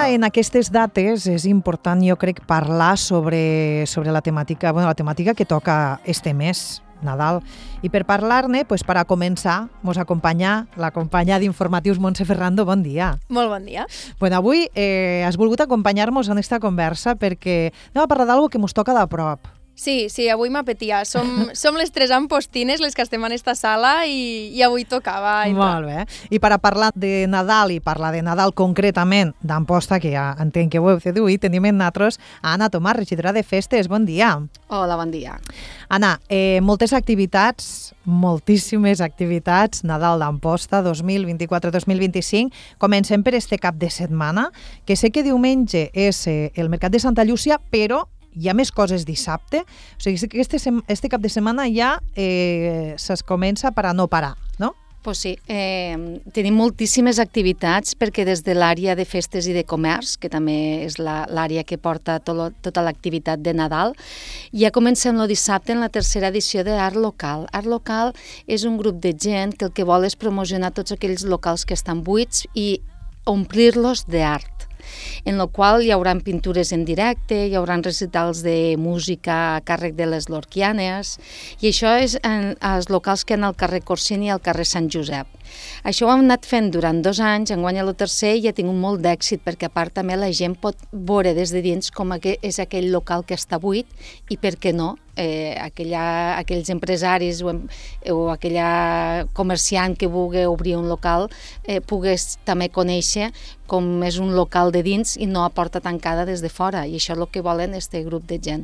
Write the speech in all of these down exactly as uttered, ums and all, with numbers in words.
en aquestes dates és important, jo crec, parlar sobre, sobre la temàtica, bueno, la temàtica que toca este mes, Nadal. I per parlar-ne, pues, per a començar, mos acompanya la companya d'Informatius Montse Ferrando. Bon dia. Molt bon dia. Bueno, avui eh, has volgut acompanyar-nos en esta conversa perquè anem a parlar d'algo que mos toca de prop. Sí, sí, avui m'apetia. Som, som les tres ampostines les que estem en esta sala i, i avui tocava. I Molt bé. I per a parlar de Nadal i parlar de Nadal concretament d'Amposta, que ja entenc que ho heu deduït, tenim en nosaltres a Anna Tomàs, regidora de Festes. Bon dia. Hola, bon dia. Anna, eh, moltes activitats, moltíssimes activitats, Nadal d'Amposta dos mil vint-i-quatre dos mil vint-i-cinc. Comencem per este cap de setmana, que sé que diumenge és eh, el Mercat de Santa Llúcia, però hi ha més coses dissabte. O sigui, que este, este cap de setmana ja eh, es comença per a no parar, no? Pues sí, eh, tenim moltíssimes activitats perquè des de l'àrea de festes i de comerç, que també és l'àrea que porta tot, tota l'activitat de Nadal, ja comencem el dissabte en la tercera edició d'Art Local. Art Local és un grup de gent que el que vol és promocionar tots aquells locals que estan buits i omplir-los d'art, en el qual hi haurà pintures en directe, hi haurà recitals de música a càrrec de les lorquianes, i això és en els locals que hi ha al carrer Corsini i al carrer Sant Josep. Això ho hem anat fent durant dos anys, enguany el tercer i ha tingut molt d'èxit, perquè a part també la gent pot veure des de dins com és aquell local que està buit i per què no, eh, aquella, aquells empresaris o, o aquella comerciant que vulgui obrir un local eh, pogués també conèixer com és un local de dins i no a porta tancada des de fora, i això és el que volen este grup de gent.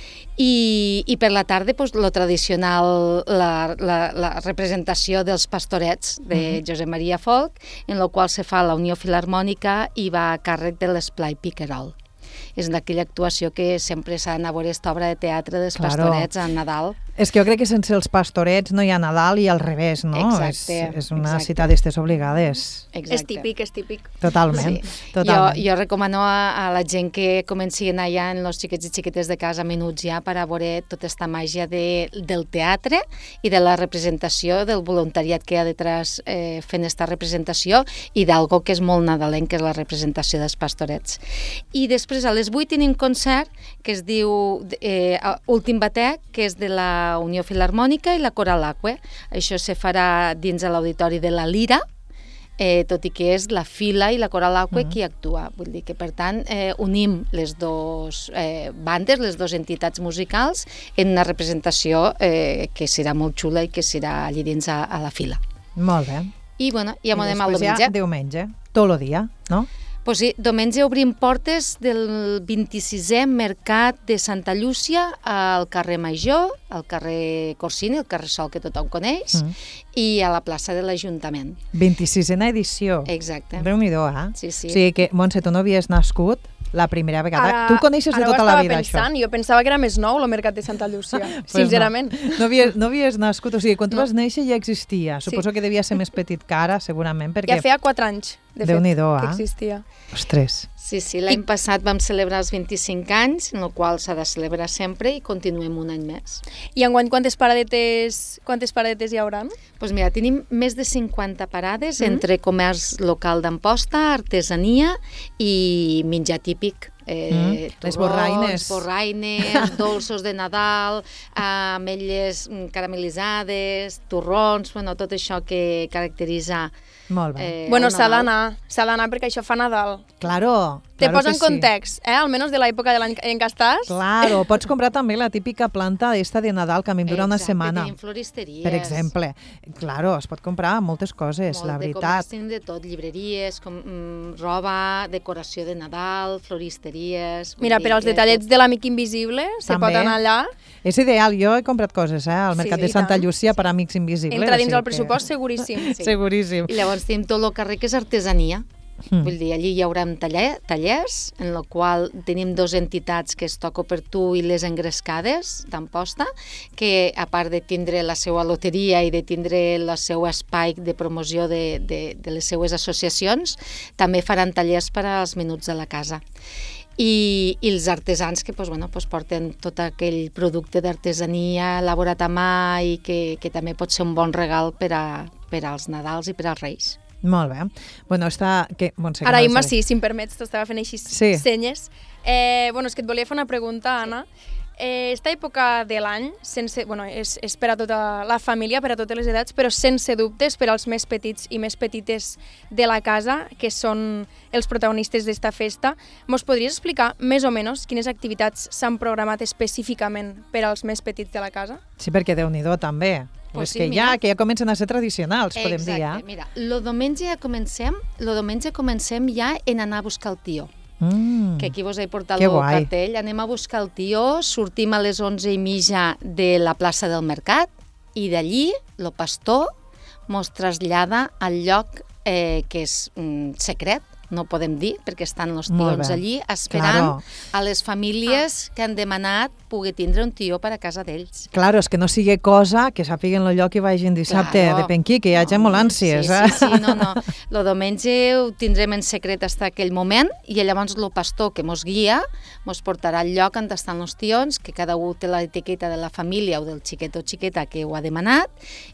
I, i per la tarda, pues, lo tradicional, la, la, la representació dels pastorets de uh-huh. Josep Maria Folch, en la qual se fa la Unió Filharmònica i va a càrrec de l'Esplai Piquerol. És d'aquella actuació que sempre s'ha d'anar a veure aquesta obra de teatre dels claro. Pastorets a Nadal. És que jo crec que sense els pastorets no hi ha Nadal i al revés, no? Exacte. És, és una exacte. cita d'estes obligades. Exacte. És típic, és típic. Totalment. Sí. totalment. Jo, jo recomano a, a la gent que comenci a anar ja en els xiquets i xiquetes de casa minuts ja per a veure tota aquesta màgia de, del teatre i de la representació, del voluntariat que hi ha detrás eh, fent aquesta representació i d'algo que és molt nadalenc, que és la representació dels pastorets. I després a les vuit tenim concert que es diu eh, Últim Batec, que és de la Unió Filharmònica i la Coral Aqua. Això se farà dins de l'auditori de la Lira, eh, tot i que és la Fila i la Coral Aqua uh-huh. qui actua. Vull dir que, per tant, eh, unim les dues eh, bandes, les dues entitats musicals, en una representació eh, que serà molt xula i que serà allà dins a, a la Fila. Molt bé. I, bueno, ja m'ho anem al diumenge. I després ja diumenge, tot el dia, no? Pues sí, diumenge obrim portes del vint-i-sisè Mercat de Santa Llúcia al carrer Major, al carrer Corsini, el carrer Sol que tothom coneix, mm. i a la plaça de l'Ajuntament. vint-i-sisena edició. Exacte. Déu-n'hi-do, eh? Sí, sí. O sigui que, Montse, tu no havies nascut la primera vegada. Ara, tu coneixes de tota la vida, pensant, això. Jo pensava que era més nou, el Mercat de Santa Llúcia, pues sincerament. No, no, havies, no havies nascut, o sigui, quan tu no. vas néixer ja existia. Suposo sí. que devia ser més petit que ara, segurament, perquè... Ja feia quatre anys, de fet, que eh? existia. Ostres. Sí, sí, l'any I... passat vam celebrar els vint-i-cinc anys, en el qual s'ha de celebrar sempre i continuem un any més. I enguany quantes paradetes, quantes paradetes hi haurà? Doncs pues mira, tenim més de cinquanta parades mm-hmm. entre comerç local d'Amposta, artesania i menjar típic. Eh, mm. turrons, les borraines, borraines dolços de Nadal, ametlles caramelitzades, torrons, bueno, tot això que caracteritza. Molt bé. Eh, bueno, s'ha d'anar, s'ha d'anar perquè això fa Nadal. Claro. Te claro posa en context, sí. eh? Almenys de l'època de l'any en què estàs. Claro, pots comprar també la típica planta d'esta de Nadal que a mi em dura una setmana. Tenim floristeries. Per exemple. Claro, es pot comprar moltes coses, Molt la de veritat. Tenim de tot, llibreries, com, mm, roba, decoració de Nadal, floristeries... Mira, per als detallets de l'amic invisible, se pot anar allà. És ideal, jo he comprat coses eh, al Mercat sí, de Santa tant. Llúcia per amics invisibles. Entra dins el el pressupost, que... seguríssim. Sí. Seguríssim. I llavors tenim tot el carrer que és artesania. Mm. Vull dir, allí hi haurà taller, tallers, en el qual tenim dues entitats que es Toco per tu i les Engrescades d'Amposta, que a part de tindre la seva loteria i de tindre el seu espai de promoció de, de, de les seues associacions, també faran tallers per als minuts de la casa. I, i els artesans que pues, bueno, pues, porten tot aquell producte d'artesania elaborat a mà i que, que també pot ser un bon regal per, a, per als Nadals i per als Reis. Molt bé. Bueno, està... Que... Montse, Ara, que Imma, no sí, si em permets, t'estava fent així Sí. senyes. Eh, bueno, és que et volia fer una pregunta, Anna. Eh, esta època de l'any, sense, bueno, és, és per a tota la família, per a totes les edats, però sense dubtes per als més petits i més petites de la casa, que són els protagonistes d'esta festa. Mos podries explicar més o menys quines activitats s'han programat específicament per als més petits de la casa? Sí, perquè Déu-n'hi-do també. Pues És sí, que mira. ja, que ja comencen a ser tradicionals, podem Exacte, dir, eh? mira, lo diumenge ja comencem, lo diumenge comencem ja en anar a buscar el tió. Mm. Que aquí vos he portat Que el guai. cartell. Anem a buscar el tió, sortim a les onze i mitja de la plaça del Mercat i d'allí el pastor mos trasllada al lloc eh, que és mm, secret, no podem dir, perquè estan els Molt tions bé. allí esperant Claro. a les famílies ah. que han demanat poder tindre un tió per a casa d'ells. Claro, és que no sigui cosa que sàpiguen el lloc i vagin dissabte Claro. de penquí, que hi ha gent molt ànsies, sí, eh? Sí, sí, no, no. Lo diumenge ho tindrem en secret fins aquell moment i llavors el pastor que mos guia mos portarà al lloc on estan els tions, que cada un té l'etiqueta de la família o del xiquet o xiqueta que ho ha demanat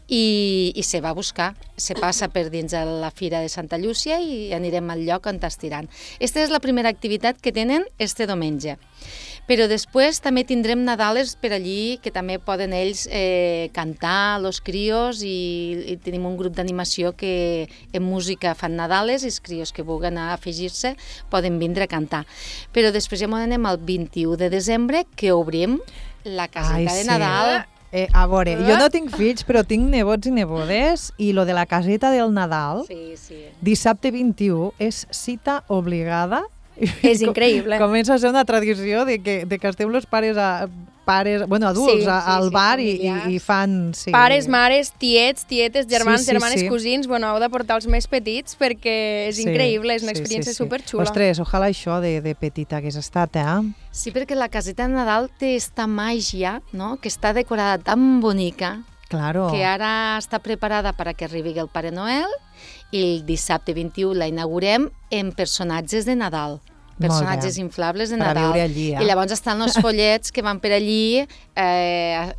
i, i se va a buscar. Se passa per dins de la Fira de Santa Llúcia i anirem al lloc on estiran. Esta és la primera activitat que tenen este diumenge. Però després també tindrem Nadales per allí, que també poden ells eh, cantar, los crios, i, i tenim un grup d'animació que en música fan Nadales i els crios que vulguin afegir-se poden vindre a cantar. Però després ja anem al vint-i-u de desembre, que obrim la caseta Ai, de sí. Nadal. Eh, a veure, jo no tinc fills, però tinc nebots i nebodes, i lo de la caseta del Nadal, Sí, sí. dissabte vint-i-u, és cita obligada. És increïble. Comença a ser una tradició de que, de que esteu els pares, a, pares bueno, adults Sí, a, sí, al sí, bar i, i, familiars. i fan... Sí. Pares, mares, tiets, tietes, germans, Sí, sí, germanes, sí. cosins, bueno, heu de portar els més petits perquè és Sí, increïble, és una sí, experiència sí, sí. superxula. Ostres, ojalà això de, de petita hagués estat, eh? Sí, perquè la caseta de Nadal té esta màgia, no?, que està decorada tan bonica, Claro. que ara està preparada per a que arribi el Pare Noel i el dissabte vint-i-u la inaugurem en personatges de Nadal. Personatges bé. inflables de Per a Nadal. viure allí, eh? I llavors estan els follets que van per allí eh,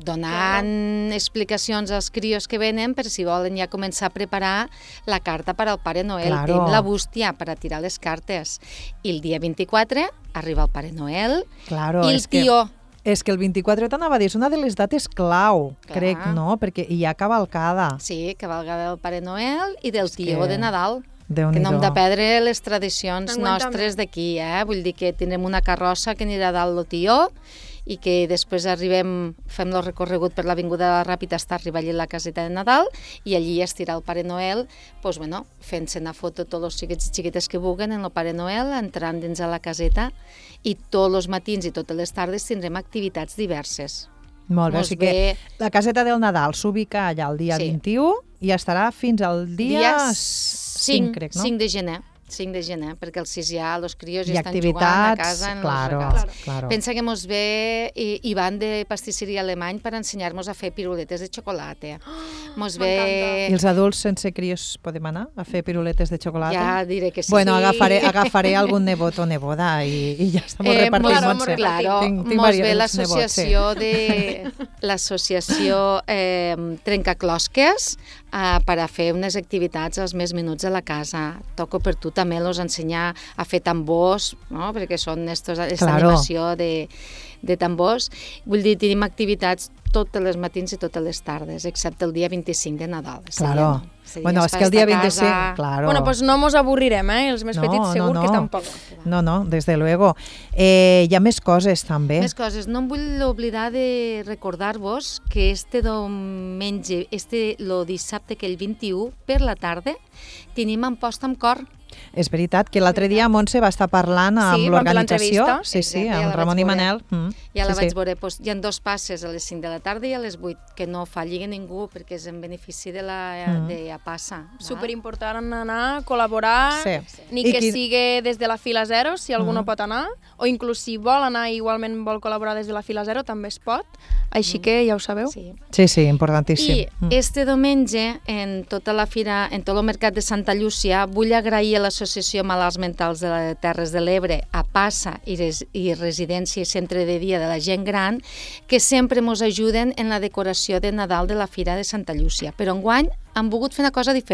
donant explicacions als crios que venen per si volen ja començar a preparar la carta per al Pare Noel. Claro. Tenim la bústia per a tirar les cartes. I el dia vint-i-quatre arriba el Pare Noel Claro, i el és que- tió. És que el vint-i-quatre t'anava a dir, és una de les dates clau, Clar. crec, no? Perquè hi ha cavalcada. Sí, cavalgada del Pare Noel i del És tió que- de Nadal. Déu-n'hi-do. Que no hem de perdre les tradicions Enguany nostres d'aquí, eh? Vull dir que tindrem una carrossa que anirà dalt el tió i que després arribem, fem el recorregut per l'Avinguda de la Ràpita fins a arribar allà a la caseta de Nadal i allí estirà el Pare Noel, pues, bueno, fent-se una foto tots els xiquets i xiquetes que vulguin en el Pare Noel, entrant dins a la caseta i tots els matins i totes les tardes tindrem activitats diverses. Molt bé, Mos o sigui ve- que la caseta del Nadal s'ubica allà el dia Sí. vint-i-u i estarà fins al dia, Dia cinc, crec, no? cinc de gener. cinc de gener, perquè el sis ja els crios I ja estan jugant a activitats, casa en claro, els regals. claro. Pensa que mos ve I- Ivan de pastisseria alemany per ensenyar-nos a fer piruletes de xocolata. Mos ve... I els adults sense crios podem anar a fer piruletes de xocolata? Ja diré que sí. Bueno, Sí. agafaré, agafaré algun nebot o neboda i, i ja està molt Eh, repartit, mos- Montse. Claro, Tinc- tinc mos ve diversos nebots, sí. l'associació de l'associació eh, Trencaclosques eh, per a fer unes activitats als més minuts de la casa. Toco per tu també los ensenyar a fer tambors, no? Perquè són estos, aquesta Claro. animació de, de tambors. Vull dir, tenim activitats totes les matins i totes les tardes, excepte el dia vint-i-cinc de Nadal. Seria, Claro. no? Seria Bueno, és per que el dia estar a vint-i-cinc, casa. claro. Bueno, doncs no mos avorrirem, eh? Els més No, petits no, segur no. que tampoc. No, no, des de luego. Eh, hi ha més coses, també. Més coses. No em vull oblidar de recordar-vos que este diumenge, este lo dissabte, que el vint-i-u, per la tarda, tenim Amposta amb cor. És veritat que l'altre dia Montse va estar parlant amb Sí, vam fer l'organització, l'entrevista. sí, sí, Exacte, ja amb la Ramon vaig i veure. Manel. Mm, Ja la sí, vaig sí. veure. Pues, hi ha dos passes a les cinc de la tarda i a les vuit, que no falli ningú perquè és en benefici de la Mm. de a passa. Superimportant anar, col·laborar, Sí. ni I que qui- sigui des de la fila zero, si algú Mm. no pot anar, o inclús si vol anar i igualment vol col·laborar des de la fila zero, també es pot. Així que ja ho sabeu. Sí. Sí, sí, importantíssim. I Mm. este diumenge, en tota la fira, en tot el mercat de Santa Llúcia, vull agrair a l'Associació Malalts Mentals de les Terres de l'Ebre, a Passa i, res, i Residència i Centre de Dia de la Gent Gran, que sempre ens ajuden en la decoració de Nadal de la Fira de Santa Llúcia. Però enguany han volgut fer una cosa diferent.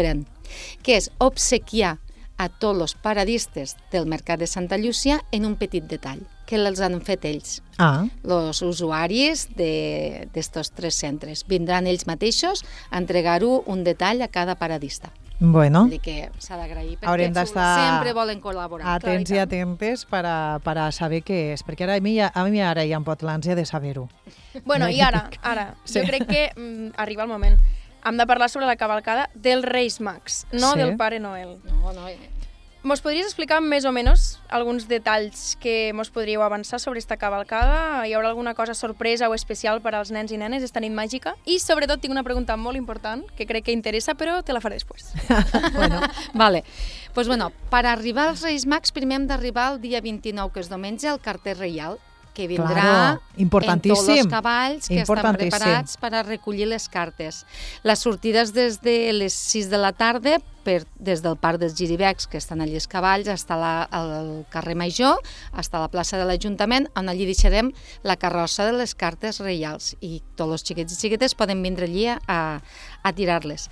que és obsequiar a tots els paradistes del Mercat de Santa Llúcia en un petit detall, que els han fet ells, Ah, els usuaris d'estos tres centres. Vindran ells mateixos a entregar-ho un detall a cada paradista. bueno, Vull dir que s'ha d'agrair haurem perquè d'estar sempre volen col·laborar. atents i atentes per a, per a saber què és, perquè ara a mi, ja, a mi ara ja em pot l'ànsia de saber-ho. Bueno, i ara, ara, Sí. jo crec que mm, arriba el moment. Hem de parlar sobre la cavalcada dels Reis Mags, no Sí. del Pare Noel. No, no, Mos podries explicar més o menys alguns detalls que mos podríeu avançar sobre esta cavalcada? Hi haurà alguna cosa sorpresa o especial per als nens i nenes esta nit màgica? I sobretot tinc una pregunta molt important que crec que interessa, però te la faré després. Bueno, Vale. Pues bueno, per arribar als Reis Mags primer hem d'arribar el dia vint-i-nou, que és diumenge, al carter reial, que vindrà Claro, importantíssim. en tots els cavalls que estan Importantíssim. preparats per a recollir les cartes. La sortida és des de les sis de la tarda, per, des del Parc dels Giribecs, que estan allí els cavalls, fins al carrer Major, fins a la plaça de l'Ajuntament, on allí deixarem la carrossa de les cartes reials i tots els xiquets i xiquetes poden vindre allí a, a tirar-les.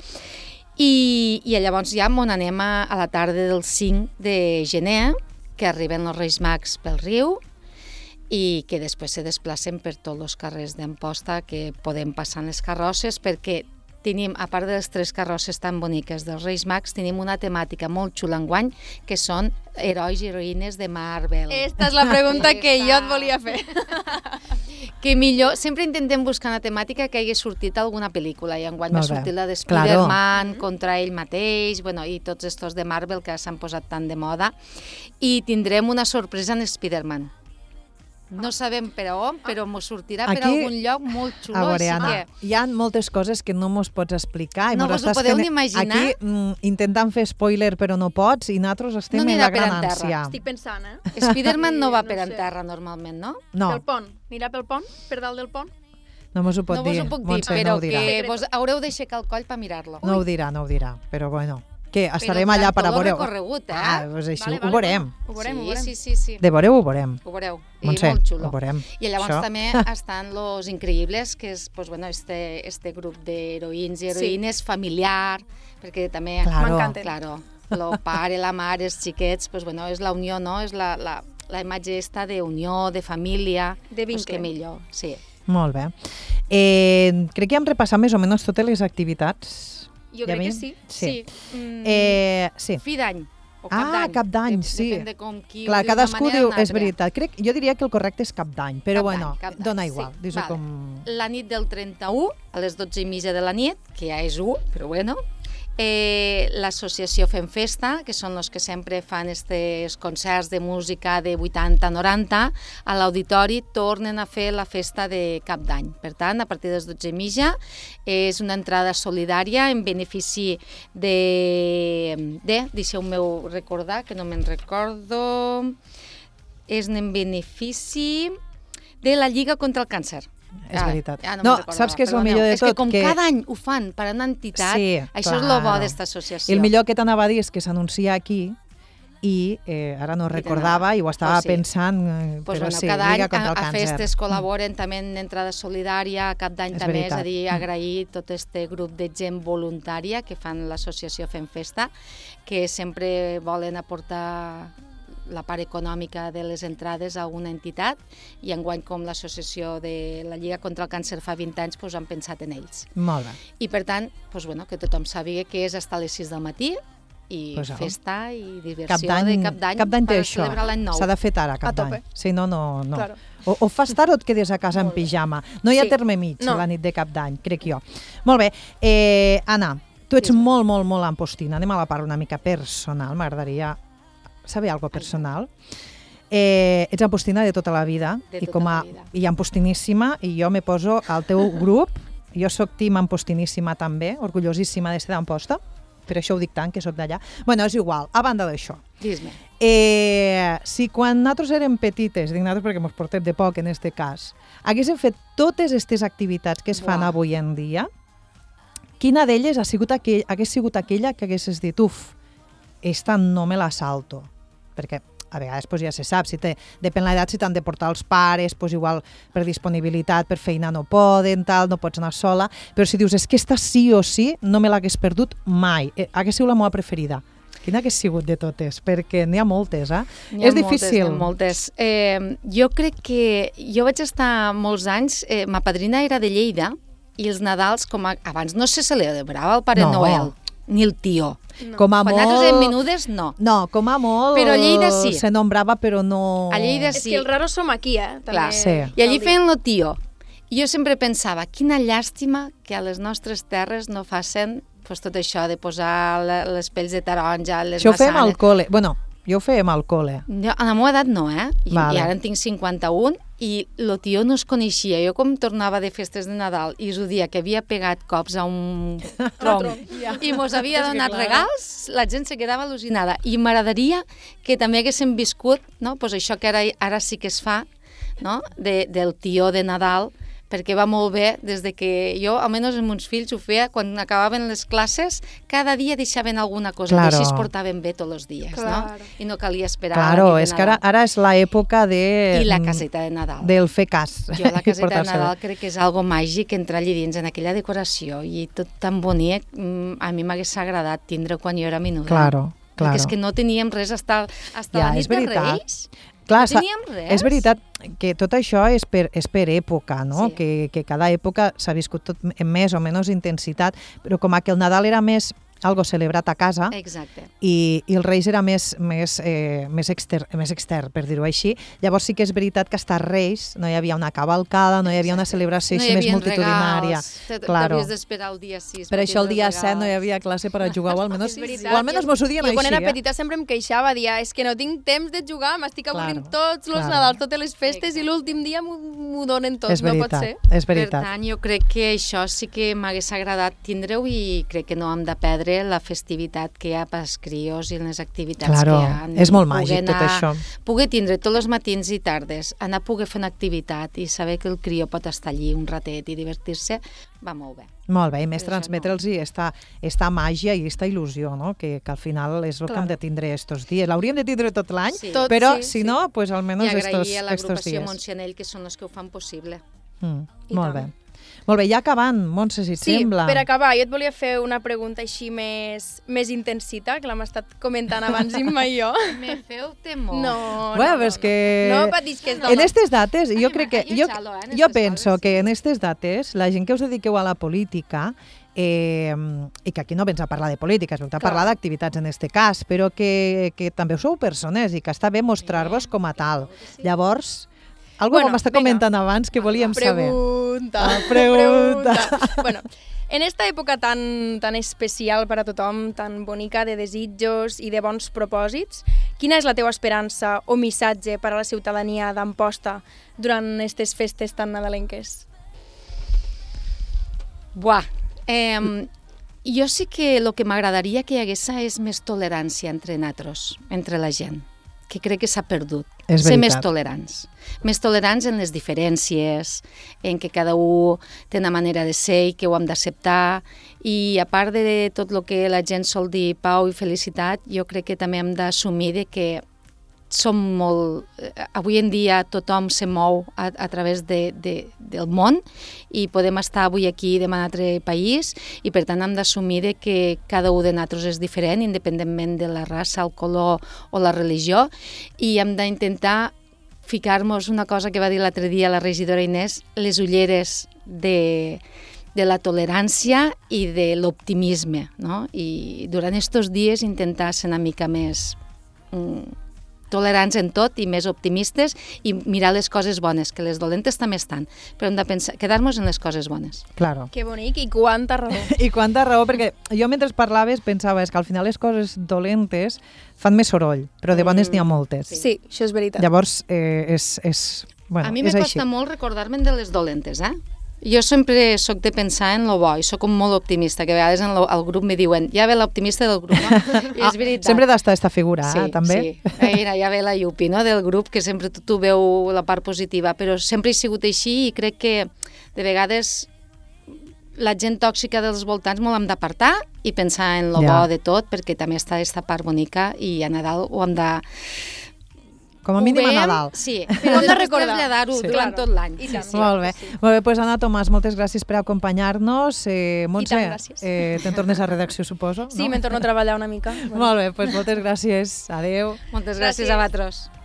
I, I llavors ja on anem a, a la tarda del cinc de gener, que arriben els Reis Mags pel riu i que després se desplacen per tots els carrers d'Amposta, que podem passar en les carrosses, perquè tenim, a part de les tres carrosses tan boniques dels Reis Mags, tenim una temàtica molt xula enguany, que són herois i heroïnes de Marvel. Esta és la pregunta que jo et Esta. volia fer. Que millor, sempre intentem buscar una temàtica que hagi sortit a alguna pel·lícula, i enguany va Molt bé. sortir la de Claro. Spider-Man contra ell mateix, bueno, i tots estos de Marvel que s'han posat tan de moda, i tindrem una sorpresa en Spider-Man. No sabem per a on, però mos sortirà per Aquí, algun lloc molt xulo. a veure, així Anna, que... hi ha moltes coses que no mos pots explicar. I No mos vos ho estàs podeu fent ni imaginar. Aquí mm, intentant fer spoiler, però no pots, i nosaltres estem No en anirà la per gran en terra. ànsia. Estic pensant, eh? Spider-Man no va No per en sé. terra normalment, no? No, Pel pont. Anirà pel pont? Per dalt del pont? no mos ho pot no vos dir. ho puc dir, Montse, però no ho dirà. que vos haureu d'aixecar el coll per mirar-lo. No ho dirà, no ho dirà, però bueno. Que estarem Però allà per a tot el veure... recorregut, eh? Ah, doncs així, Vale, ho vale, veurem. Ho veurem, ho sí, veurem. sí, sí, sí. De veureu, ho veurem. Ho veureu. I Montse, molt xulo. ho veurem. I llavors Això. també estan los Increïbles, que és pues, bueno, este, este grup d'heroïns i heroïnes familiar, perquè també... Claro. M'encanten. Claro, el pare, la mare, els xiquets, pues, bueno, és la unió, no? És la, la, la imatge esta d'unió, de família. De pues, vincle. que millor, sí. Molt bé. Eh, crec que hem repassat més o menys totes les activitats. Jo Ja crec que veiem? sí. Sí. Mm, Eh, sí. Fi d'any. O cap Ah, d'any. cap d'any, Dep- sí. Depèn de com qui Clar, ho diu cadascú d'una manera diu, o d'una és altra. veritat. Crec, jo diria que el correcte és cap d'any, però Cap bueno, d'any, cap d'any, dona sí. igual. Dis Vale. com... La nit del trenta-u, a les dotze i mitja de la nit, que ja és u, però bueno, eh, l'associació Fem Festa, que són els que sempre fan estes concerts de música de vuitanta noranta, a l'auditori tornen a fer la festa de cap d'any. Per tant, a partir de les dotze i mitja és una entrada solidària en benefici de... de deixeu-me recordar, que no me'n recordo... És en benefici de la Lliga contra el Càncer. És veritat. Ja no, No, me'n recordava, saps què és el perdoneu. millor de És que tot? com Que- cada any ho fan per una entitat, Sí, això és el bo claro. d'esta associació. I el millor que t'anava a dir és que s'anuncia aquí i eh, ara no recordava i ho estava Pues sí. pensant, eh, Pues, però bueno, sí, cada any Lliga contra a, el a Càncer. festes col·laboren també en entrada solidària, a cap d'any És també, veritat. és a dir, agrair tot este grup de gent voluntària que fan l'associació Fem Festa, que sempre volen aportar la part econòmica de les entrades a una entitat, i enguany com l'associació de la Lliga contra el Càncer fa vint anys, doncs han pensat en ells. Molt bé. I per tant, doncs, bueno, que tothom sàpiga que és fins a les sis del matí i Pues, au. festa i Cap diversió d'any de cap d'any cap d'any té per això. celebrar l'any nou. S'ha de fer ara, cap A tope. d'any. Si no, no... no. Claro. O, o fas tard o et quedes a casa en Molt bé. pijama. No hi ha Sí. terme mig No. la nit de cap d'any, crec jo. Molt bé. Eh, Anna, tu ets Digues-me. molt, molt, molt ampostina. Anem a la part una mica personal. M'agradaria saber alguna personal. Eh, ets ampostina de tota la vida. De I tota com a, la vida. i ampostiníssima, i jo me poso al teu grup. Jo sóc team ampostiníssima també, orgullosíssima de ser d'Amposta. Per això ho dic tant, que sóc d'allà. Bueno, és igual. A banda d'això, Dis-me. Eh, si quan nosaltres érem petites, dic nosaltres perquè ens portem de poc en este cas, haguéssim fet totes aquestes activitats que es fan Buah. avui en dia, quina d'elles ha sigut aquell, hagués sigut aquella que haguessis dit, uf, esta no me la salto? Perquè a vegades pues, ja se sap, si te, depèn l'edat, si t'han de portar els pares, pues, igual per disponibilitat, per feina no poden, tal, no pots anar sola, però si dius, és que esta sí o sí, no me l'hagués perdut mai, eh, hagués sigut la meva preferida. Quina hagués sigut de totes? Perquè n'hi ha moltes, eh? N'hi ha és moltes, difícil. N'hi ha moltes. Eh, jo crec que... Jo vaig estar molts anys... Eh, ma padrina era de Lleida i els Nadals, com a, abans no se celebrava el Pare No. Noel, ni el tió. No. Com a Quan molt... nosaltres érem menudes, no. No, com a molt... Però a Lleida sí. Se nombrava, però no... A Lleida És sí. que els raros som aquí, eh? També Clar, sí. I allí feien el tió. I jo sempre pensava, quina llàstima que a les nostres terres no facin pues, tot això de posar la, les pells de taronja, les Això ho fèiem al maçanes. col·le. Bueno, jo ho fèiem al col·le. Jo, a la meva edat no, eh? I, Vale. i ara en tinc cinquanta-un i el tió no es coneixia. Jo com tornava de festes de Nadal i us ho dia que havia pegat cops a un tronc i mos havia donat regals, la gent se quedava al·lucinada. I m'agradaria que també haguéssim viscut, no? Pues això que ara, ara sí que es fa, no? de, del tió de Nadal, perquè va molt bé des de que jo, almenys amb uns fills, ho feia quan acabaven les classes, cada dia deixaven alguna cosa, Claro. i així es portaven bé tots els dies, Claro. no? I no calia esperar Claro, a la nit de és que ara, Nadal. ara és l'època de... I la caseta de Nadal. Del fer cas. Jo la i caseta de portar-se bé. Nadal crec que és algo màgic entrar allà dins en aquella decoració i tot tan bonic, mm, a mi m'hagués agradat tindre quan jo era menuda. Claro, claro. Perquè és que no teníem res hasta, hasta Ja, la és nit de veritat. Reis. Clar, No teníem res. és veritat que tot això és per, és per època, no? Sí. Que, que cada època s'ha viscut tot amb més o menys intensitat, però com que el Nadal era més algo celebrat a casa Exacte. i, i el Reis era més, més, eh, més, exter, més extern, per dir-ho així. Llavors sí que és veritat que hasta Reis no hi havia una cavalcada, no hi havia una celebració No així hi més havia multitudinària. regals, te- Claro. t'havies d'esperar el dia sis. Per això el dia set no hi havia classe per a jugar, o almenys, És veritat. o almenys mos ho dien jo, així. quan era eh? petita sempre em queixava, dia, és que no tinc temps de jugar, m'estic avorrint Claro, tots els claro. Nadals, totes les festes, i l'últim dia m'ho- m'ho donen tot, És no pot veritat, ser. és Per veritat. tant, jo crec que això sí que m'hagués agradat tindre-ho i crec que no hem de perdre la festivitat que hi ha pels crios i les activitats Claro, que hi ha. és molt Poder màgic tot anar- això. Poder tindre tots els matins i tardes, anar a poder fer una activitat i saber que el crió pot estar allí un ratet i divertir-se, va molt bé. Molt bé, i més Això transmetre'ls i esta, esta màgia i esta il·lusió, no? que, que al final és el que Clar. hem de tindre estos dies. L'hauríem de tindre tot l'any, Sí. Tot, però sí, si sí. no, pues, almenys I estos, agrair a estos l'agrupació dies. Montsianell, que són els que ho fan possible. Mm, I molt tant. bé. Molt bé, ja acabant, Montse, si et Sí, sembla. per acabar, jo et volia fer una pregunta així més, més intensita, que l'hem estat comentant abans Imma i jo. Me feu temor. No, Bueno, no, però és no, que... no. No patis que és En aquestes dates, jo Ai, crec que... jo Jo, xalo, eh, en jo estes penso coses, que sí. en aquestes dates, la gent que us dediqueu a la política, eh, i que aquí no vens a parlar de política, es vens a Clar. parlar d'activitats en este cas, però que, que també sou persones i que està bé mostrar-vos com a tal. Llavors, algo Bueno, com està vinga. comentant abans que volíem saber. Pregunta. Ah, pregunta. Bueno, en esta època tan, tan especial per a tothom, tan bonica de desitjos i de bons propòsits, quina és la teua esperança o missatge per a la ciutadania d'Amposta durant aquestes festes tan nadalenques? Buah, eh, jo sí que el que m'agradaria que hi hagués és més tolerància entre nosaltres, entre la gent, que crec que s'ha perdut. És Ser veritat. més tolerants. Més tolerants en les diferències, en que cada un té una manera de ser i que ho hem d'acceptar, i a part de tot el que la gent sol dir pau i felicitat, jo crec que també hem d'assumir de que som molt... Avui en dia tothom se mou a, a través de, de, del món i podem estar avui aquí i demà en un altre país i per tant hem d'assumir de que cada un de nosaltres és diferent independentment de la raça, el color o la religió i hem d'intentar ficar-nos una cosa que va dir l'altre dia la regidora Inés, les ulleres de, de la tolerància i de l'optimisme, no? I durant aquests dies intentar ser una mica més... Mm, tolerants en tot i més optimistes i mirar les coses bones, que les dolentes també estan, però hem de pensar, quedar-nos en les coses bones. Claro. Que bonic i quanta raó. I quanta raó, perquè jo mentre parlaves pensava és que al final les coses dolentes fan més soroll, però de bones n'hi ha moltes. Sí, això és veritat. Llavors, eh, és, és, bueno, A mi me és costa així. molt recordar-me'n de les dolentes, eh? Jo sempre sóc de pensar en lo bo i sóc molt optimista, que a vegades en lo, al grup me diuen ja ve l'optimista del grup, no? I és veritat. Sempre d'estar esta figura, sí, eh, també. Sí, Mira, ja ve la Yupi, no?, del grup, que sempre tu, tu veu la part positiva, però sempre he sigut així i crec que de vegades la gent tòxica dels voltants molt hem d'apartar i pensar en lo Ja. bo de tot, perquè també està aquesta part bonica i a Nadal ho hem de com a mínim a Nadal. Sí, però hem de recordar. traslladar-ho Sí. durant tot l'any. I Sí, tant. sí. Molt bé. sí. Molt bé, doncs Anna, Tomàs, moltes gràcies per acompanyar-nos. Eh, Montse, tant, gràcies. eh, te'n tornes a redacció, suposo? Sí, no? me'n torno a treballar una mica. Molt bé, doncs moltes gràcies. Adéu. Moltes gràcies Gràcies. a vosaltres.